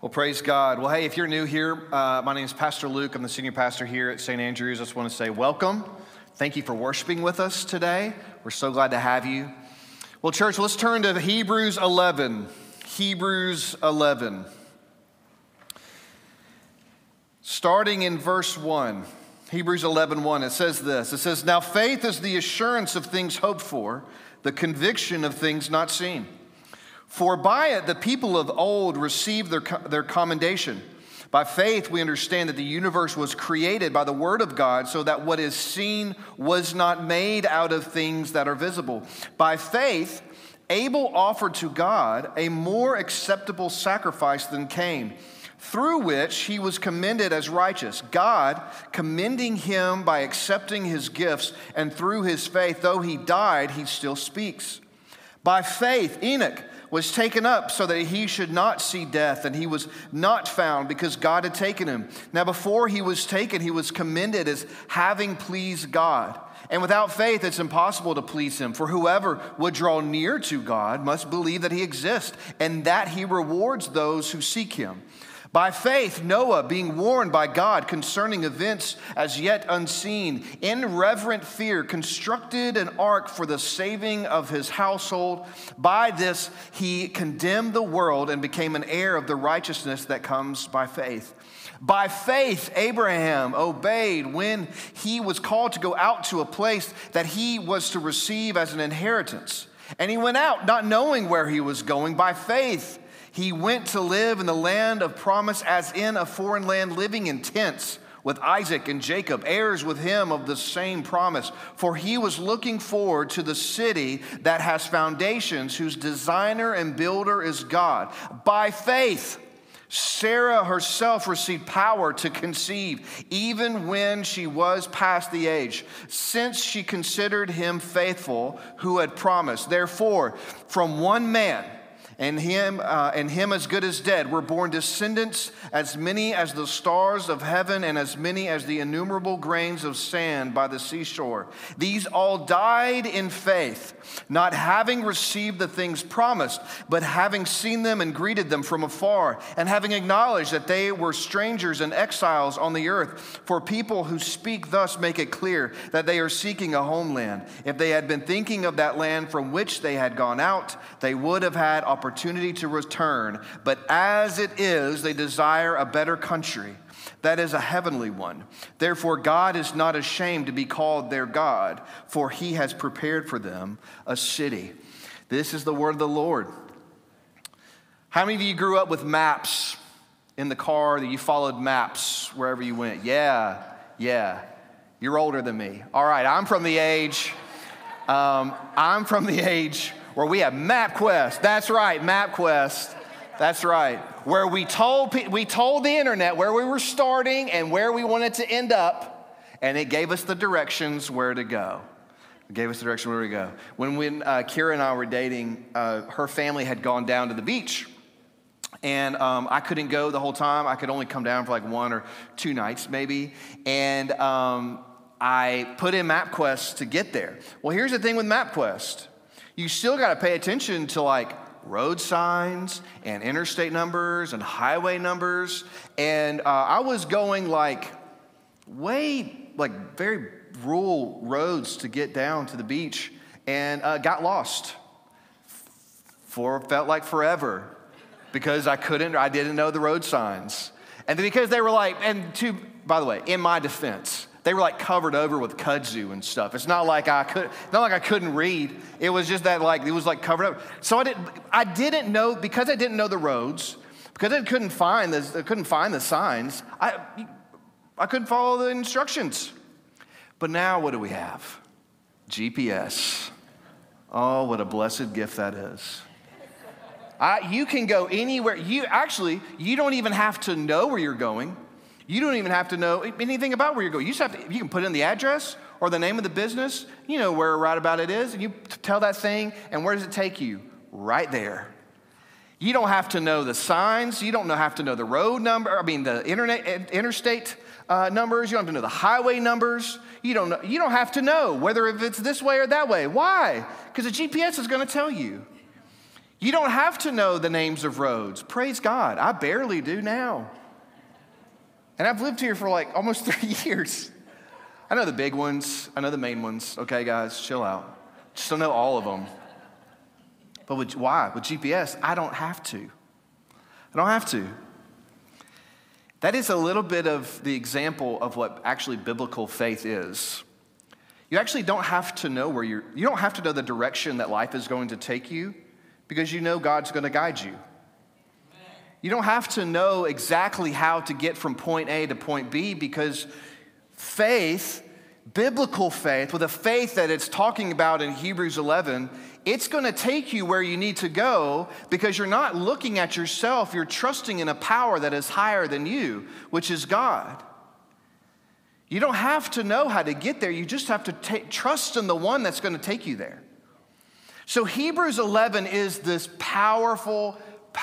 Well, praise God. Well, hey, if you're new here, my name is Pastor Luke. I'm the senior pastor here at St. Andrews. I just want to say welcome. Thank you for worshiping with us today. We're so glad to have you. Well, church, let's turn to Hebrews 11. Hebrews 11. Starting in verse 1. Hebrews 11:1, it says this. It says, "Now faith is the assurance of things hoped for, the conviction of things not seen. For by it the people of old received their commendation. By faith we understand that the universe was created by the word of God, so that what is seen was not made out of things that are visible. By faith Abel offered to God a more acceptable sacrifice than Cain, through which he was commended as righteous, God commending him by accepting his gifts, and through his faith, though he died, he still speaks. By faith Enoch was taken up so that he should not see death, and he was not found because God had taken him. Now before he was taken, he was commended as having pleased God. And without faith, it's impossible to please him. For whoever would draw near to God must believe that he exists, and that he rewards those who seek him. By faith, Noah, being warned by God concerning events as yet unseen, in reverent fear, constructed an ark for the saving of his household. By this, he condemned the world and became an heir of the righteousness that comes by faith. By faith, Abraham obeyed when he was called to go out to a place that he was to receive as an inheritance. And he went out, not knowing where he was going. By faith, he went to live in the land of promise as in a foreign land, living in tents with Isaac and Jacob, heirs with him of the same promise. For he was looking forward to the city that has foundations, whose designer and builder is God. By faith, Sarah herself received power to conceive, even when she was past the age, since she considered him faithful who had promised. Therefore, from one man, and him as good as dead, were born descendants as many as the stars of heaven and as many as the innumerable grains of sand by the seashore. These all died in faith, not having received the things promised, but having seen them and greeted them from afar, and having acknowledged that they were strangers and exiles on the earth. For people who speak thus make it clear that they are seeking a homeland. If they had been thinking of that land from which they had gone out, they would have had opportunity to return. But as it is, they desire a better country, that is a heavenly one. Therefore, God is not ashamed to be called their God, for he has prepared for them a city." This is the word of the Lord. How many of you grew up with maps in the car, that you followed maps wherever you went? Yeah. You're older than me. All right, I'm from the age where we have MapQuest. That's right, MapQuest. That's right. Where we told the internet where we were starting and where we wanted to end up, and it gave us the directions where to go. When Kira and I were dating, her family had gone down to the beach. And I couldn't go the whole time. I could only come down for like 1 or 2 nights maybe. And I put in MapQuest to get there. Well, here's the thing with MapQuest. You still got to pay attention to like road signs and interstate numbers and highway numbers. And I was going very rural roads to get down to the beach, and got lost felt like forever because I didn't know the road signs. And because they were by the way, in my defense, they were like covered over with kudzu and stuff. It's not like I couldn't read. It was just that it was like covered up. So I didn't know, because I didn't know the roads, because I couldn't find the signs. I couldn't follow the instructions. But now what do we have? GPS. Oh, what a blessed gift that is. You can go anywhere. You don't even have to know where you're going. You don't even have to know anything about where you're going. You can put in the address or the name of the business. You know where right about it is, and you tell that thing, and where does it take you? Right there. You don't have to know the signs. You don't have to know the road number. The interstate numbers. You don't have to know the highway numbers. You don't have to know if it's this way or that way. Why? Because the GPS is going to tell you. You don't have to know the names of roads. Praise God. I barely do now. And I've lived here for like almost 3 years. I know the big ones. I know the main ones. Okay, guys, chill out. Just don't know all of them. But why? With GPS, I don't have to. I don't have to. That is a little bit of the example of what actually biblical faith is. You actually don't have to know you don't have to know the direction that life is going to take you because you know God's going to guide you. You don't have to know exactly how to get from point A to point B because faith, biblical faith, with a faith that it's talking about in Hebrews 11, it's going to take you where you need to go because you're not looking at yourself. You're trusting in a power that is higher than you, which is God. You don't have to know how to get there. You just have to trust in the one that's going to take you there. So Hebrews 11 is this powerful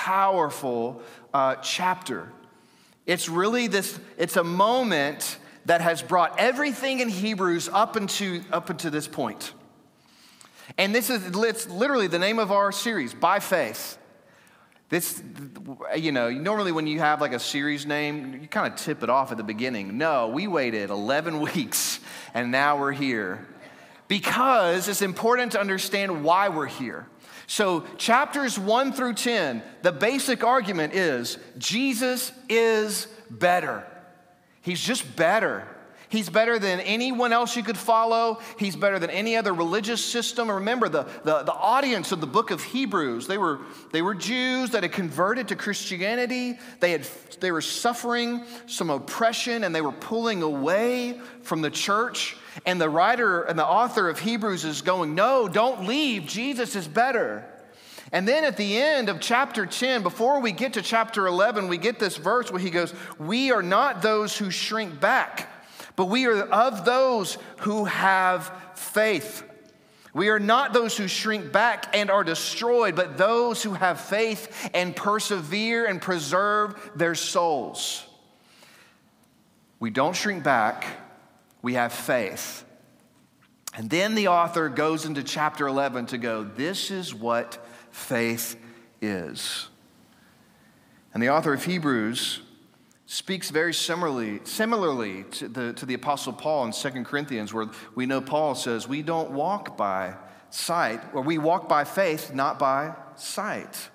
chapter. It's really it's a moment that has brought everything in Hebrews up into this point. And it's literally the name of our series, By Faith. This, normally when you have like a series name, you kind of tip it off at the beginning. No, we waited 11 weeks and now we're here. Because it's important to understand why we're here. So chapters 1 through 10, the basic argument is Jesus is better. He's just better. He's better than anyone else you could follow. He's better than any other religious system. Remember, the audience of the book of Hebrews, they were Jews that had converted to Christianity. They were suffering some oppression, and they were pulling away from the church. And the writer and the author of Hebrews is going, no, don't leave. Jesus is better. And then at the end of chapter 10, before we get to chapter 11, we get this verse where he goes, we are not those who shrink back, but we are of those who have faith. We are not those who shrink back and are destroyed, but those who have faith and persevere and preserve their souls. We don't shrink back, we have faith. And then the author goes into chapter 11 to go, this is what faith is. And the author of Hebrews speaks very similarly to the Apostle Paul in 2 Corinthians, where we know Paul says, we don't walk by sight, or we walk by faith, not by sight.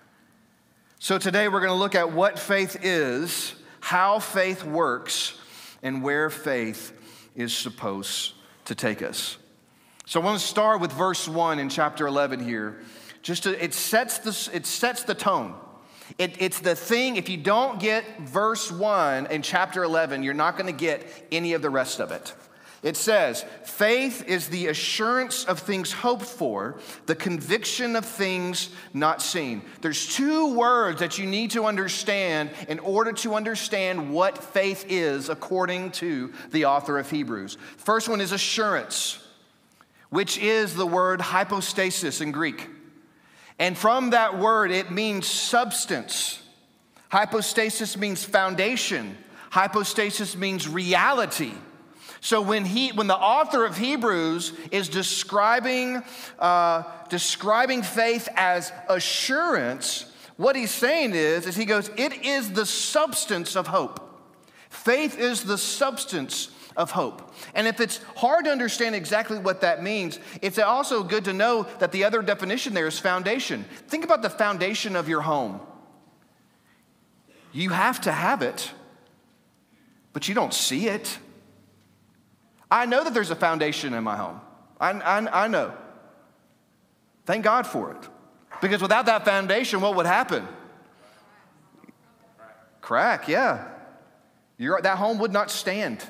So today we're going to look at what faith is, how faith works, and where faith is supposed to take us. So I want to start with verse 1 in chapter 11 here. It sets the tone. It's the thing, if you don't get verse 1 in chapter 11, you're not going to get any of the rest of it. It says, faith is the assurance of things hoped for, the conviction of things not seen. There's two words that you need to understand in order to understand what faith is according to the author of Hebrews. First one is assurance, which is the word hypostasis in Greek. And from that word, it means substance. Hypostasis means foundation. Hypostasis means reality. So when the author of Hebrews is describing faith as assurance, what he's saying is he goes, it is the substance of hope. Faith is the substance of hope. And if it's hard to understand exactly what that means, it's also good to know that the other definition there is foundation. Think about the foundation of your home. You have to have it, but you don't see it. I know that there's a foundation in my home. I know. Thank God for it. Because without that foundation, what would happen? Crack, yeah. That home would not stand.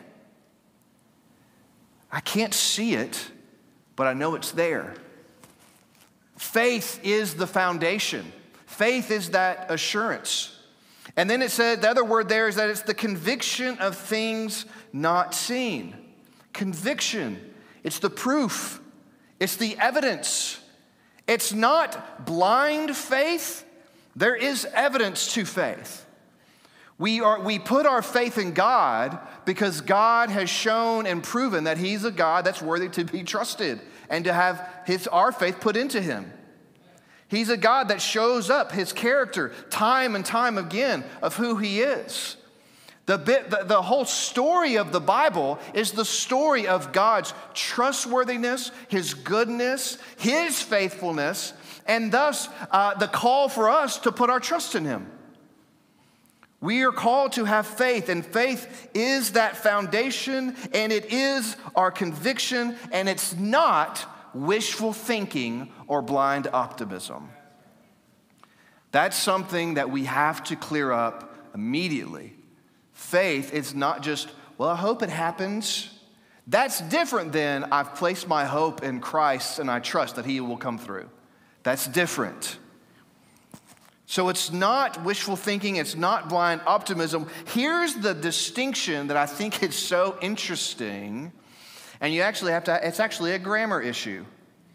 I can't see it, but I know it's there. Faith is the foundation. Faith is that assurance. And then it said, the other word there is that it's the conviction of things not seen. Conviction. It's the proof. It's the evidence. It's not blind faith. There is evidence to faith. We put our faith in God because God has shown and proven that He's a God that's worthy to be trusted and to have our faith put into Him. He's a God that shows up his character time and time again of who he is. The whole story of the Bible is the story of God's trustworthiness, his goodness, his faithfulness, and thus the call for us to put our trust in him. We are called to have faith, and faith is that foundation, and it is our conviction, and it's not wishful thinking or blind optimism. That's something that we have to clear up immediately. Faith is not just, well, I hope it happens. That's different than I've placed my hope in Christ and I trust that he will come through. That's different. So it's not wishful thinking, it's not blind optimism. Here's the distinction that I think is so interesting, and you actually have to, it's actually a grammar issue.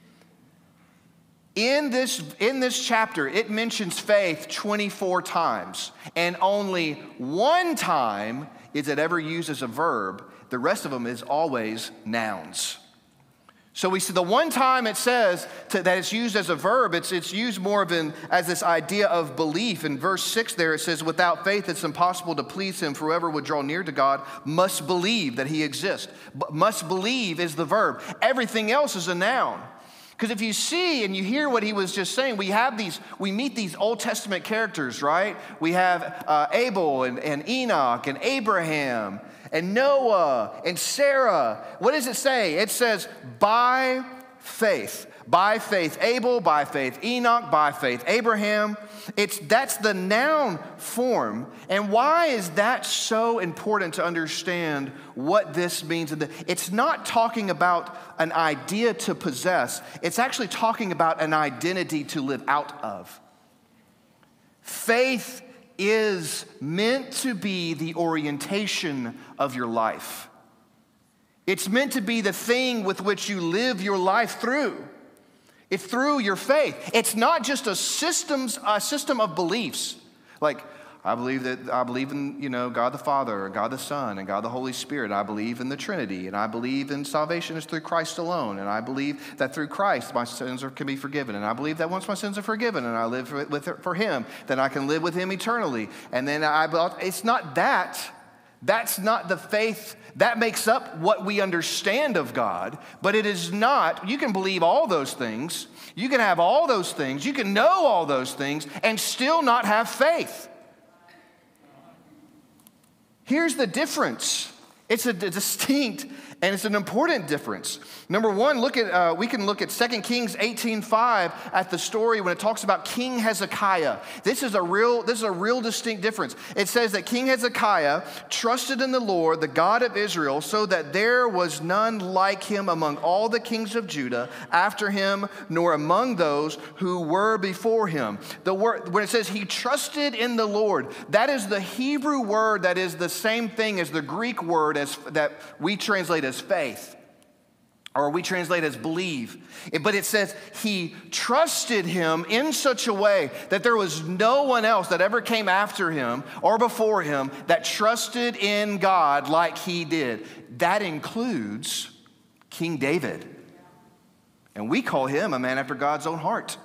In this chapter, it mentions faith 24 times, and only one time is it ever used as a verb. The rest of them is always nouns. So we see the one time it says that it's used as a verb, it's used more of as this idea of belief. In verse 6 there it says, without faith it's impossible to please him, for whoever would draw near to God must believe that he exists. Must believe is the verb. Everything else is a noun. Because if you see and you hear what he was just saying, we meet these Old Testament characters, right? We have Abel and Enoch and Abraham and Noah and Sarah. What does it say? It says, by faith. By faith Abel, by faith Enoch, by faith Abraham. That's the noun form. And why is that so important to understand what this means? It's not talking about an idea to possess. It's actually talking about an identity to live out of. Faith is meant to be the orientation of your life. It's meant to be the thing with which you live your life through. It's through your faith. It's not just a system of beliefs. Like, I believe in, God the Father, and God the Son, and God the Holy Spirit. I believe in the Trinity, and I believe in salvation is through Christ alone. And I believe that through Christ my sins can be forgiven. And I believe that once my sins are forgiven and I live for him, then I can live with him eternally. And then it's not that. That's not the faith that makes up what we understand of God, but it is not. You can believe all those things, you can have all those things, you can know all those things, and still not have faith. Here's the difference. It's a distinct and it's an important difference. Number one, we can look at 2 Kings 18:5 at the story when it talks about King Hezekiah. This is a real distinct difference. It says that King Hezekiah trusted in the Lord, the God of Israel, so that there was none like him among all the kings of Judah after him, nor among those who were before him. The word, when it says he trusted in the Lord, that is the Hebrew word that is the same thing as the Greek word that we translate as faith, or we translate as believe. But it says he trusted him in such a way that there was no one else that ever came after him or before him that trusted in God like he did. That includes King David. And we call him a man after God's own heart.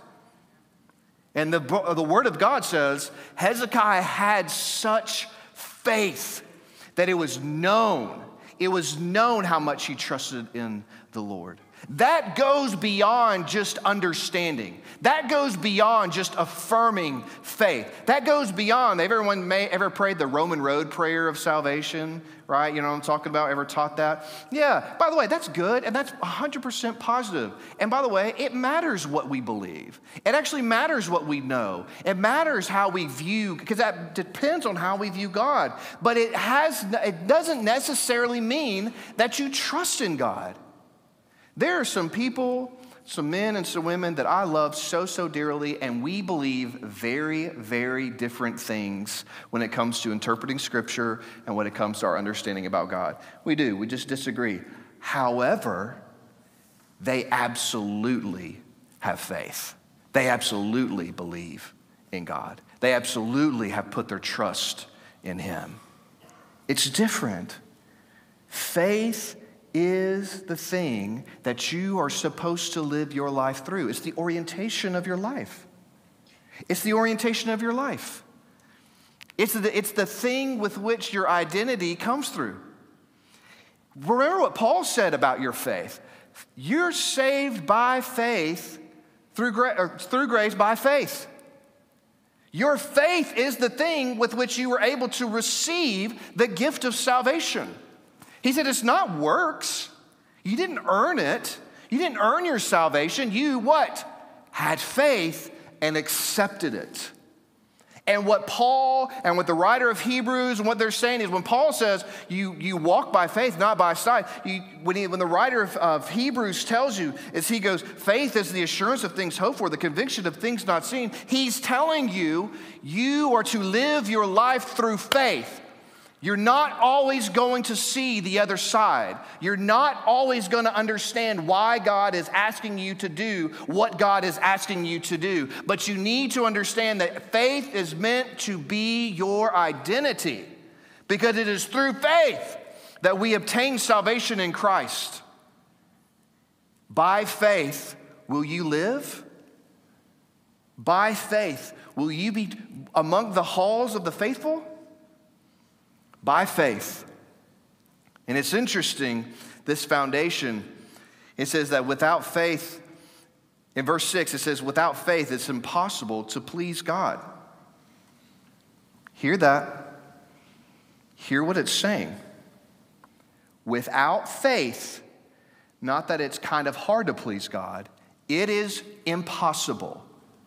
And the word of God says Hezekiah had such faith that it was known how much he trusted in the Lord. That goes beyond just understanding. That goes beyond just affirming faith. That goes beyond, everyone may ever prayed the Roman road prayer of salvation, right? You know what I'm talking about? Ever taught that? Yeah, by the way, that's good, and that's 100% positive. And by the way, it matters what we believe. It actually matters what we know. It matters how we view, because that depends on how we view God. But it doesn't necessarily mean that you trust in God. There are some people, some men and some women that I love so dearly, and we believe very, very different things when it comes to interpreting Scripture and when it comes to our understanding about God. We do. We just disagree. However, they absolutely have faith. They absolutely believe in God. They absolutely have put their trust in Him. It's different. Faith is the thing that you are supposed to live your life through. It's the orientation of your life. It's the orientation of your life. It's the thing with which your identity comes through. Remember what Paul said about your faith. You're saved by faith, through grace by faith. Your faith is the thing with which you were able to receive the gift of salvation. He said it's not works. You didn't earn it. You didn't earn your salvation. You what? Had faith and accepted it. And what Paul and what the writer of Hebrews and what they're saying is when Paul says you walk by faith, not by sight, when the writer of Hebrews tells you, is he goes, faith is the assurance of things hoped for, the conviction of things not seen. He's telling you, you are to live your life through faith. You're not always going to see the other side. You're not always going to understand why God is asking you to do what God is asking you to do. But you need to understand that faith is meant to be your identity, because it is through faith that we obtain salvation in Christ. By faith will you live? By faith will you be among the halls of the faithful? By faith. And it's interesting, this foundation, it says that without faith, in verse 6, it says, without faith, it's impossible to please God. Hear that. Hear what it's saying. Without faith, not that it's kind of hard to please God, it is impossible.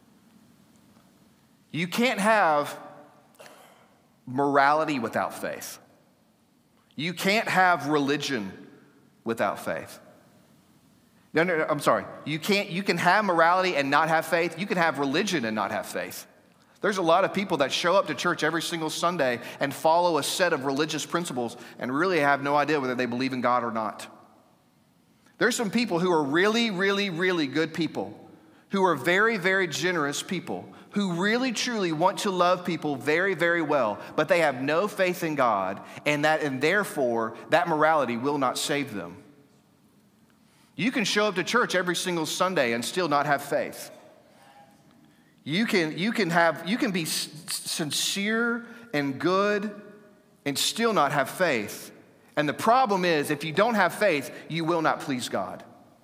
You can't have morality without faith. You can't have religion without faith. No, I'm sorry. You can have morality and not have faith. You can have religion and not have faith. There's a lot of people that show up to church every single Sunday and follow a set of religious principles and really have no idea whether they believe in God or not. There's some people who are really, really, really good people, who are very, very generous people, who really truly want to love people very, very well, but they have no faith in God, and therefore that morality will not save them. You can show up to church every single Sunday and still not have faith. You can be sincere and good and still not have faith. And the problem is, if you don't have faith, you will not please God.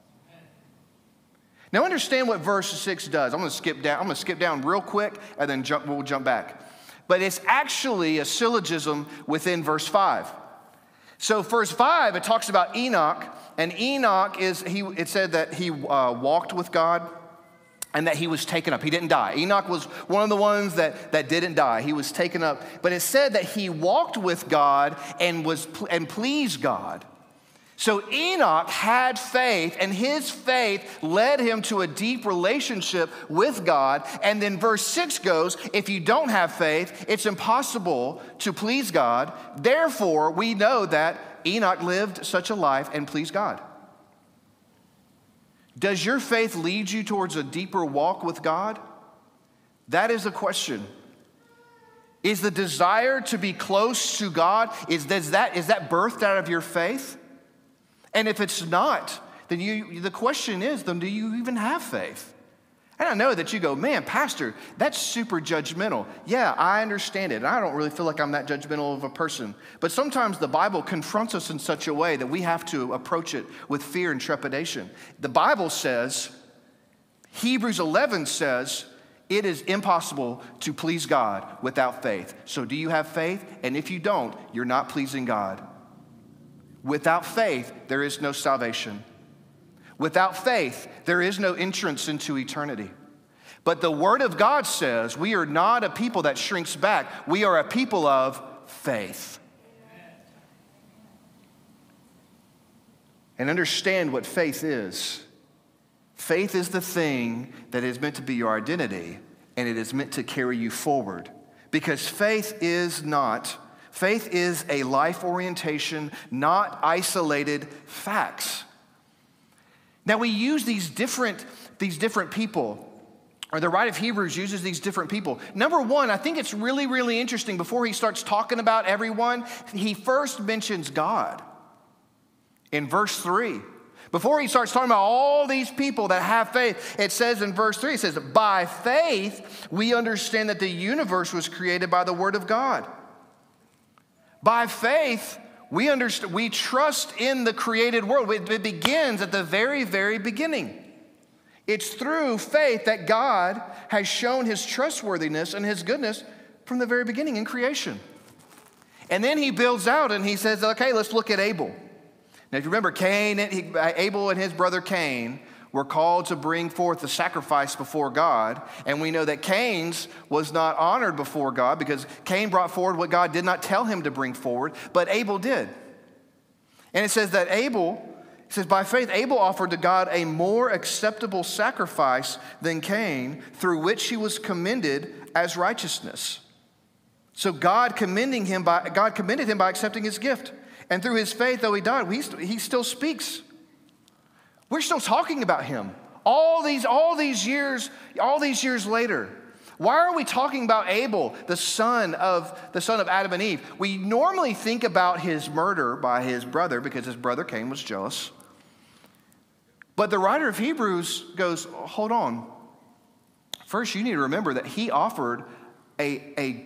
Now understand what verse 6 does. I'm going to skip down real quick and then we'll jump back. But it's actually a syllogism within verse 5. So verse 5, it talks about Enoch, and Enoch it said that he walked with God and that he was taken up. He didn't die. Enoch was one of the ones that didn't die. He was taken up. But it said that he walked with God and pleased God. So Enoch had faith, and his faith led him to a deep relationship with God. And then verse 6 goes, if you don't have faith, it's impossible to please God. Therefore, we know that Enoch lived such a life and pleased God. Does your faith lead you towards a deeper walk with God? That is the question. Is the desire to be close to God, is that birthed out of your faith? And if it's not, then the question is, then do you even have faith? And I know that you go, man, Pastor, that's super judgmental. Yeah, I understand it. And I don't really feel like I'm that judgmental of a person. But sometimes the Bible confronts us in such a way that we have to approach it with fear and trepidation. The Bible says, Hebrews 11 says, it is impossible to please God without faith. So do you have faith? And if you don't, you're not pleasing God. Without faith, there is no salvation. Without faith, there is no entrance into eternity. But the Word of God says we are not a people that shrinks back. We are a people of faith. And understand what faith is. Faith is the thing that is meant to be your identity, and it is meant to carry you forward. Because faith is a life orientation, not isolated facts. Now we use these different people, or the writer of Hebrews uses these different people. Number one, I think it's really, really interesting. Before he starts talking about everyone, he first mentions God in verse 3. Before he starts talking about all these people that have faith, it says in verse 3, it says, by faith, we understand that the universe was created by the word of God. By faith, we trust in the created world. It begins at the very, very beginning. It's through faith that God has shown his trustworthiness and his goodness from the very beginning in creation. And then he builds out and he says, okay, let's look at Abel. Now, if you remember, Abel and his brother Cain were called to bring forth the sacrifice before God. And we know that Cain's was not honored before God because Cain brought forward what God did not tell him to bring forward, but Abel did. And it says that by faith, Abel offered to God a more acceptable sacrifice than Cain, through which he was commended as righteousness. So God commended him by accepting his gift. And through his faith, though he died, he still speaks. We're still talking about him all these years later. Why are we talking about Abel, the son of Adam and Eve? We normally think about his murder by his brother because his brother Cain was jealous. But the writer of Hebrews goes, hold on. First, you need to remember that he offered a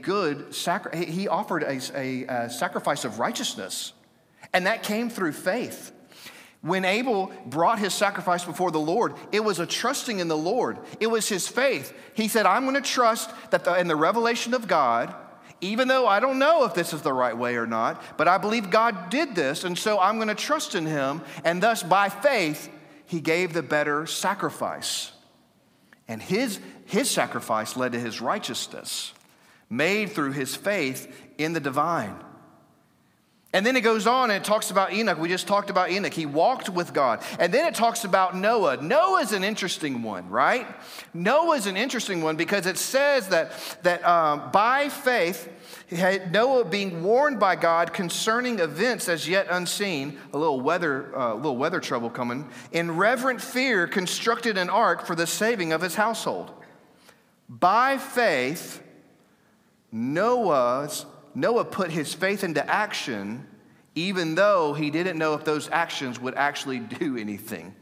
sacrifice of righteousness. And that came through faith. When Abel brought his sacrifice before the Lord, it was a trusting in the Lord. It was his faith. He said, I'm going to trust that in the revelation of God, even though I don't know if this is the right way or not, but I believe God did this, and so I'm going to trust in him. And thus, by faith, he gave the better sacrifice. And his sacrifice led to his righteousness, made through his faith in the divine. And then it goes on and it talks about Enoch. We just talked about Enoch. He walked with God. And then it talks about Noah. Noah's an interesting one, right? Noah's an interesting one because it says that by faith, Noah being warned by God concerning events as yet unseen, a little weather trouble coming, in reverent fear constructed an ark for the saving of his household. By faith, Noah put his faith into action, even though he didn't know if those actions would actually do anything.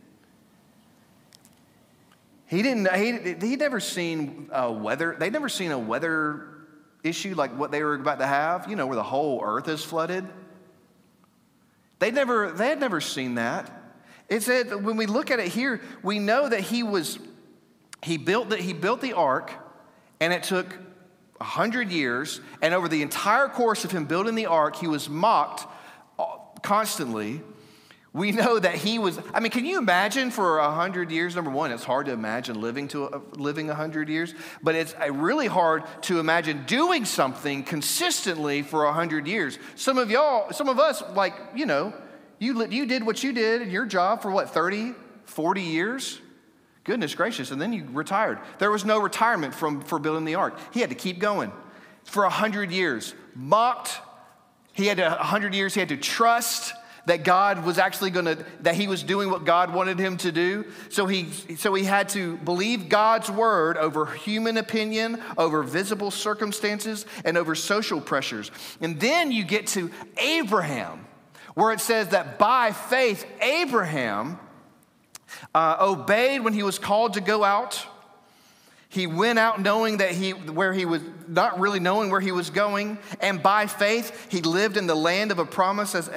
He'd never seen a weather. They'd never seen a weather issue like what they were about to have. You know, where the whole earth is flooded. They had never seen that. It said that when we look at it here, we know that he built the ark, and it took 100 years, and over the entire course of him building the ark, he was mocked constantly. We know that can you imagine for 100 years? Number one, it's hard to imagine living 100 years, but it's really hard to imagine doing something consistently for 100 years. Some of us, you did what you did in your job for what, 30, 40 years? Goodness gracious, and then you retired. There was no retirement for building the ark. He had to keep going for 100 years. Mocked. 100 years, he had to trust that God was actually that he was doing what God wanted him to do. So he had to believe God's word over human opinion, over visible circumstances, and over social pressures. And then you get to Abraham, where it says that by faith, Abraham obeyed when he was called to go out. He went out knowing that he was not really knowing where he was going, and by faith he lived in the land of a promise as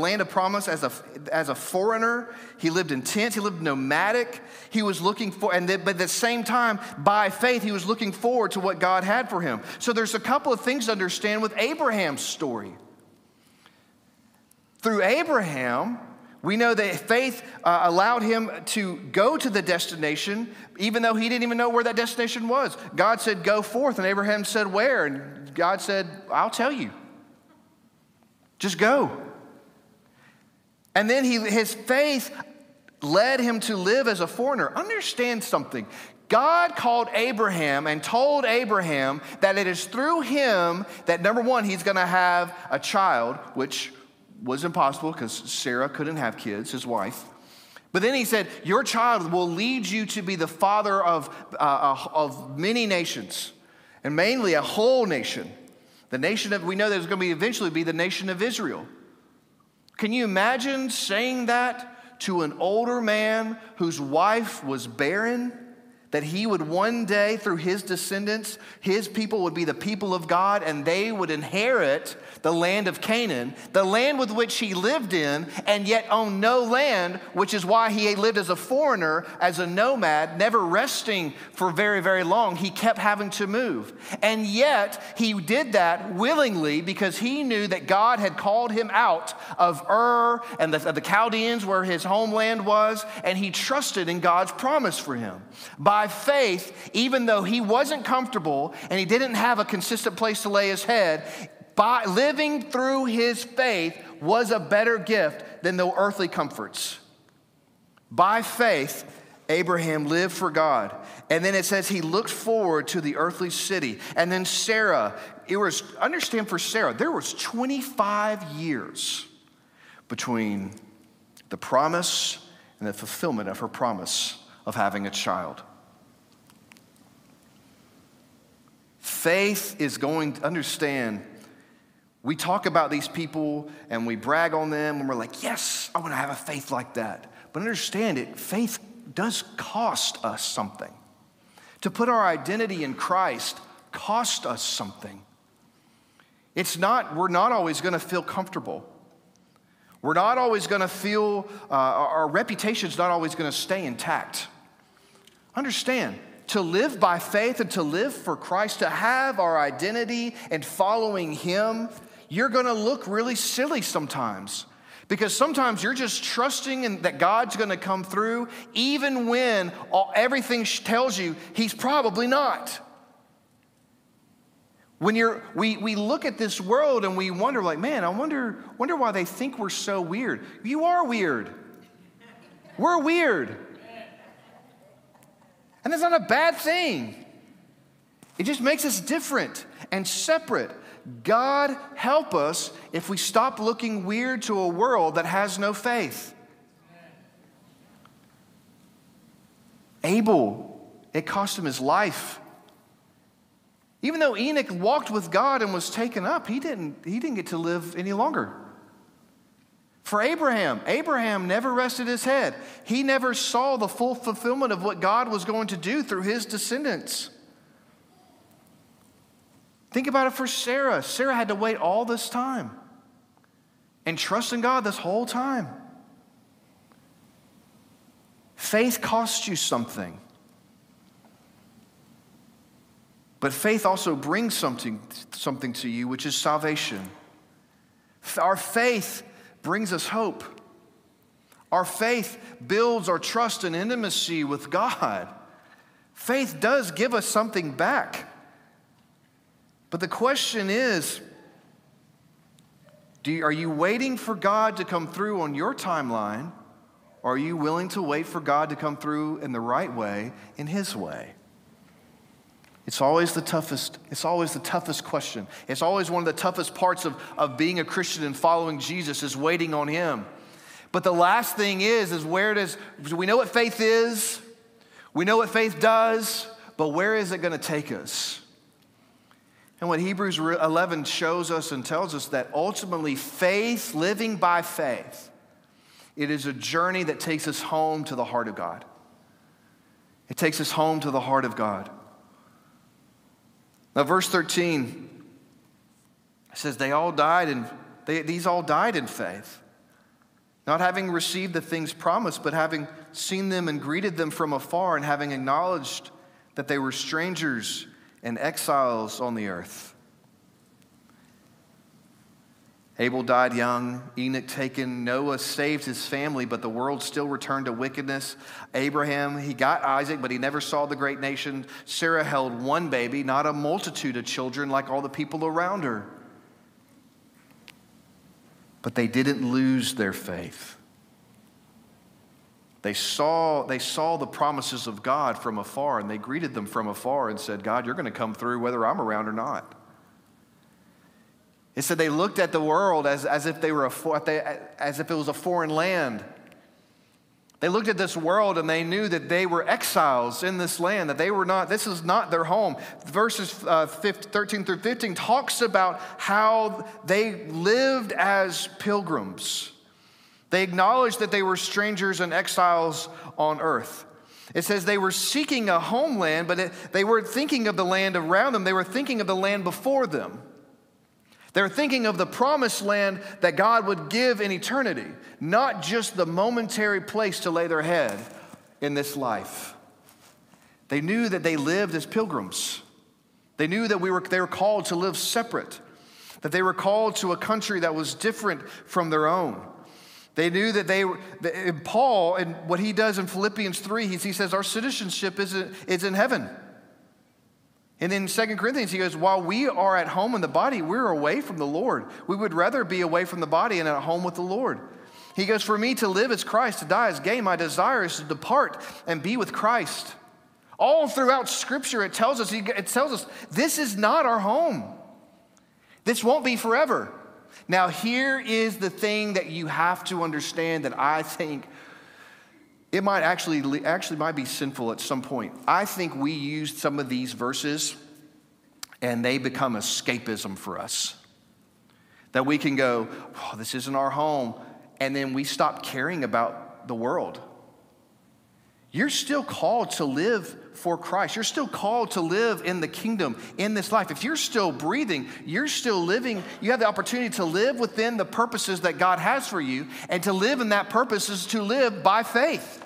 a foreigner. He lived in tents. He lived nomadic. He was looking for, but at the same time, by faith he was looking forward to what God had for him. So there's a couple of things to understand with Abraham's story. Through Abraham, we know that faith allowed him to go to the destination, even though he didn't even know where that destination was. God said, go forth, and Abraham said, where? And God said, I'll tell you. Just go. And then his faith led him to live as a foreigner. Understand something. God called Abraham and told Abraham that it is through him that, number one, he's going to have a child, which was impossible because Sarah couldn't have kids, his wife. But then he said, your child will lead you to be the father of many nations, and mainly a whole nation. We know that it's going to eventually be the nation of Israel. Can you imagine saying that to an older man whose wife was barren, that he would one day, through his descendants, his people would be the people of God, and they would inherit the land of Canaan, the land with which he lived in, and yet owned no land, which is why he lived as a foreigner, as a nomad, never resting for very, very long. He kept having to move. And yet, he did that willingly because he knew that God had called him out of Ur and the Chaldeans, where his homeland was, and he trusted in God's promise for him. By faith, even though he wasn't comfortable and he didn't have a consistent place to lay his head, by living through his faith was a better gift than the earthly comforts. By faith, Abraham lived for God. And then it says he looked forward to the earthly city. And then Sarah, understand for Sarah, there was 25 years between the promise and the fulfillment of her promise of having a child. Faith is going to understand. We talk about these people and we brag on them and we're like, yes, I want to have a faith like that. But understand it, faith does cost us something. To put our identity in Christ cost us something. We're not always going to feel comfortable. We're not always going to feel, our reputation's not always going to stay intact. Understand, to live by faith and to live for Christ, to have our identity and following Him, you're going to look really silly sometimes. Because sometimes you're just trusting that God's going to come through, even when everything tells you He's probably not. When we look at this world and we wonder, like, man, I wonder why they think we're so weird. You are weird. We're weird. And that's not a bad thing. It just makes us different and separate. God help us if we stop looking weird to a world that has no faith. Abel, it cost him his life. Even though Enoch walked with God and was taken up, he didn't get to live any longer. For Abraham never rested his head. He never saw the full fulfillment of what God was going to do through his descendants. Think about it for Sarah. Sarah had to wait all this time and trust in God this whole time. Faith costs you something. But faith also brings something to you, which is salvation. Our faith brings us hope. Our faith builds our trust and intimacy with God. Faith does give us something back. But the question is, are you waiting for God to come through on your timeline, or are you willing to wait for God to come through in the right way, in His way? It's always the toughest question. It's always one of the toughest parts of being a Christian and following Jesus is waiting on Him. But the last thing is we know what faith is, we know what faith does, but where is it going to take us? And what Hebrews 11 shows us and tells us that ultimately faith, living by faith, it is a journey that takes us home to the heart of God. It takes us home to the heart of God. Now, verse 13 says these all died in faith, not having received the things promised, but having seen them and greeted them from afar, and having acknowledged that they were strangers and exiles on the earth. Abel died young, Enoch taken, Noah saved his family, but the world still returned to wickedness. Abraham, he got Isaac, but he never saw the great nation. Sarah held one baby, not a multitude of children like all the people around her. But they didn't lose their faith. They saw the promises of God from afar, and they greeted them from afar and said, God, you're going to come through whether I'm around or not. It said they looked at the world as if it was a foreign land. They looked at this world and they knew that they were exiles in this land, that this is not their home. Verses 13 through 15 talks about how they lived as pilgrims. They acknowledged that they were strangers and exiles on earth. It says they were seeking a homeland, but they weren't thinking of the land around them. They were thinking of the land before them. They were thinking of the promised land that God would give in eternity, not just the momentary place to lay their head in this life. They knew that they lived as pilgrims. They knew that they were called to live separate, that they were called to a country that was different from their own. They knew that Paul, and what he does in Philippians 3, he says our citizenship is in heaven. And in 2 Corinthians, he goes, while we are at home in the body, we're away from the Lord. We would rather be away from the body and at home with the Lord. He goes, for me to live is Christ, to die is gain. My desire is to depart and be with Christ. All throughout Scripture, it tells us this is not our home. This won't be forever. Now, here is the thing that you have to understand that I think it might actually might be sinful at some point. I think we used some of these verses and they become escapism for us. That we can go, oh, this isn't our home, and then we stop caring about the world. You're still called to live for Christ. You're still called to live in the kingdom in this life. If you're still breathing, you're still living. You have the opportunity to live within the purposes that God has for you, and to live in that purpose is to live by faith.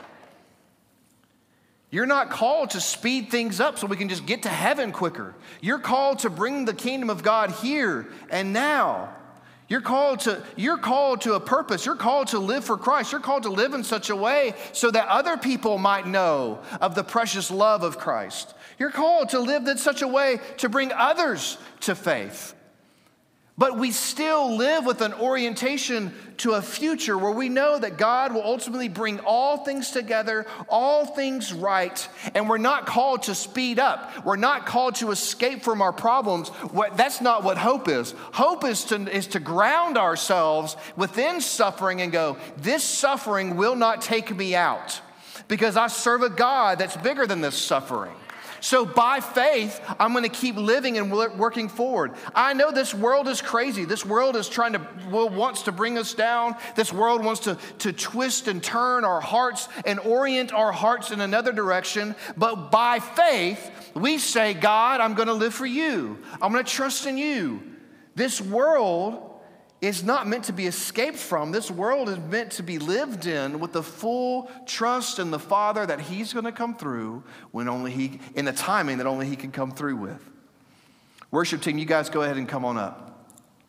You're not called to speed things up so we can just get to heaven quicker. You're called to bring the kingdom of God here and now. You're called to a purpose. You're called to live for Christ. You're called to live in such a way so that other people might know of the precious love of Christ. You're called to live in such a way to bring others to faith. But we still live with an orientation to a future where we know that God will ultimately bring all things together, all things right, and we're not called to speed up. We're not called to escape from our problems. That's not what hope is. Hope is to ground ourselves within suffering and go, this suffering will not take me out because I serve a God that's bigger than this suffering. So by faith, I'm going to keep living and working forward. I know this world is crazy. This world is wants to bring us down. This world wants to twist and turn our hearts and orient our hearts in another direction. But by faith, we say, God, I'm going to live for you. I'm going to trust in you. This world is not meant to be escaped from. This world is meant to be lived in with the full trust in the Father that He's going to come through in the timing that only He can come through with. Worship team, you guys go ahead and come on up.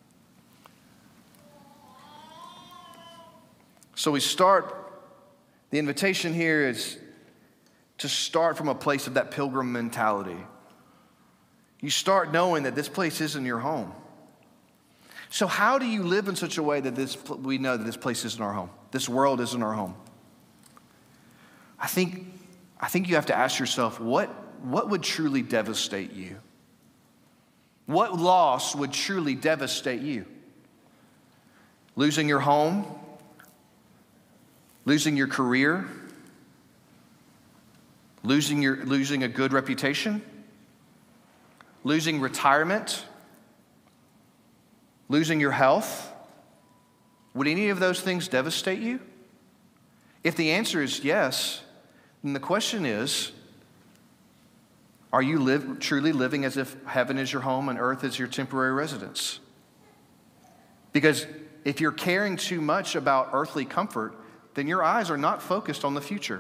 So the invitation here is to start from a place of that pilgrim mentality. You start knowing that this place isn't your home. So how do you live in such a way that we know that this place isn't our home? This world isn't our home. I think you have to ask yourself, what would truly devastate you? What loss would truly devastate you? Losing your home? Losing your career? Losing a good reputation? Losing retirement? Losing your health? Would any of those things devastate you? If the answer is yes, then the question is, are you truly living as if heaven is your home and earth is your temporary residence? Because if you're caring too much about earthly comfort, then your eyes are not focused on the future.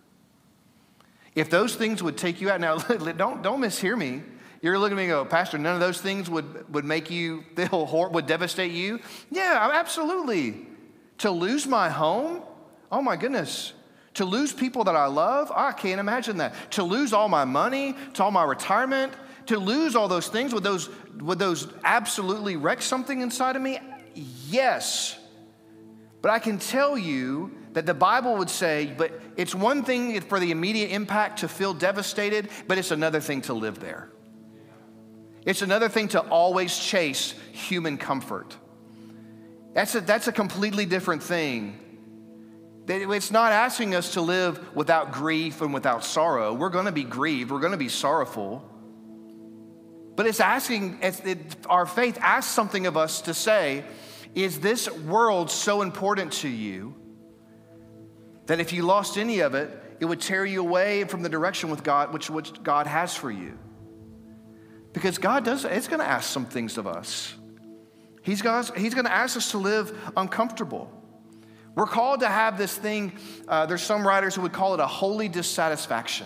If those things would take you out, now don't mishear me. You're looking at me and go, Pastor, none of those things would make you feel would devastate you? Yeah, absolutely. To lose my home? Oh my goodness. To lose people that I love? I can't imagine that. To lose all my money, to all my retirement, to lose all those things, would those absolutely wreck something inside of me? Yes. But I can tell you that the Bible would say, but it's one thing for the immediate impact to feel devastated, but it's another thing to live there. It's another thing to always chase human comfort. That's a completely different thing. It's not asking us to live without grief and without sorrow. We're going to be grieved. We're going to be sorrowful. But our faith asks something of us to say, Is this world so important to you that if you lost any of it, it would tear you away from the direction with God, which God has for you? Because God it's going to ask some things of us. He's going to ask us to live uncomfortable. We're called to have this thing, there's some writers who would call it a holy dissatisfaction.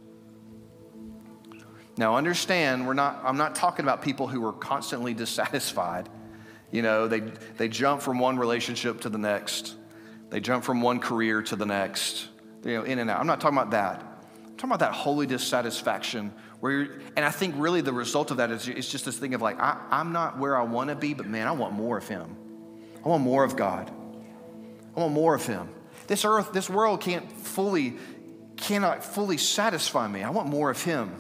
Now understand, I'm not talking about people who are constantly dissatisfied. You know, they jump from one relationship to the next. They jump from one career to the next, you know, in and out. I'm not talking about that. I'm talking about that holy dissatisfaction and I think really the result of that is it's just this thing of like, I'm not where I want to be, but man, I want more of him. I want more of God. I want more of him. This world cannot fully satisfy me. I want more of him.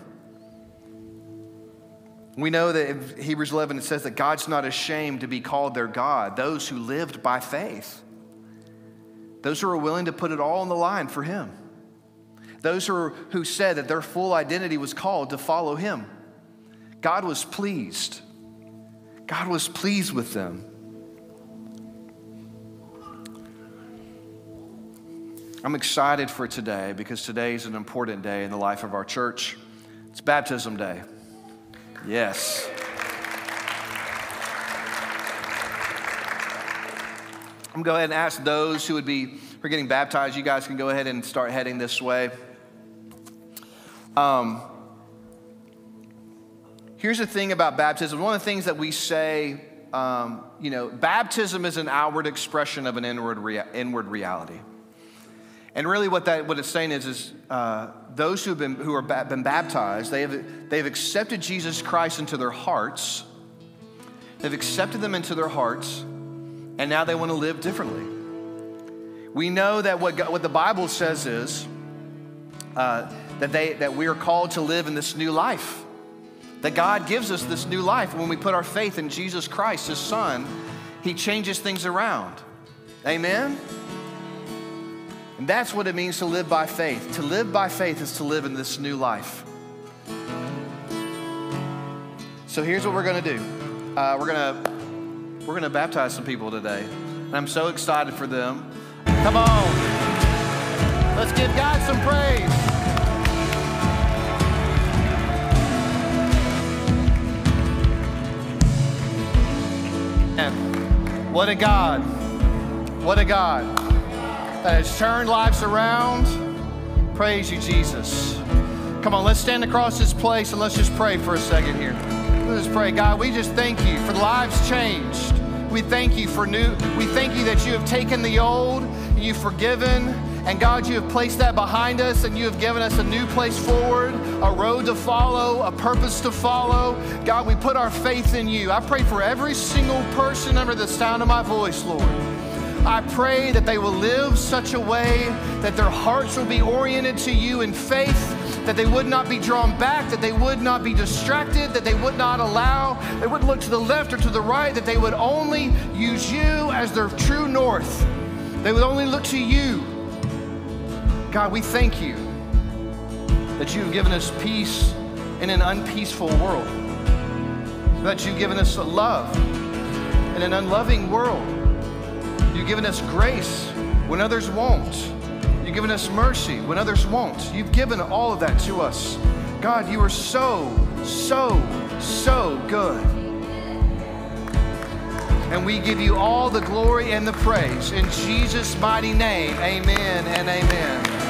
We know that in Hebrews 11, it says that God's not ashamed to be called their God, those who lived by faith. Those who are willing to put it all on the line for him. Those who said that their full identity was called to follow him. God was pleased. God was pleased with them. I'm excited for today because today is an important day in the life of our church. It's baptism day. Yes. I'm going to go ahead and ask those who are getting baptized. You guys can go ahead and start heading this way. Here's the thing about baptism. One of the things that we say, baptism is an outward expression of an inward reality. And really what it's saying is those who have been baptized, they've accepted Jesus Christ into their hearts. They've accepted them into their hearts, and now they want to live differently. We know that what the Bible says is that we are called to live in this new life. That God gives us this new life. When we put our faith in Jesus Christ, his son, he changes things around. Amen? And that's what it means to live by faith. To live by faith is to live in this new life. So here's what we're going to do. We're going to baptize some people today. And I'm so excited for them. Come on. Let's give God some praise. And what a God. What a God that has turned lives around. Praise you, Jesus. Come on, let's stand across this place and let's just pray for a second here. Let's pray. God, we just thank you for lives changed. We thank you we thank you that you have taken the old and you've forgiven. And God, you have placed that behind us and you have given us a new place forward, a road to follow, a purpose to follow. God, we put our faith in you. I pray for every single person under the sound of my voice, Lord. I pray that they will live such a way that their hearts will be oriented to you in faith, that they would not be drawn back, that they would not be distracted, that they would not they wouldn't look to the left or to the right, that they would only use you as their true north. They would only look to you. God, we thank you that you've given us peace in an unpeaceful world, that you've given us love in an unloving world. You've given us grace when others won't. You've given us mercy when others won't. You've given all of that to us. God, you are so, so, so good. And we give you all the glory and the praise. In Jesus' mighty name, amen and amen.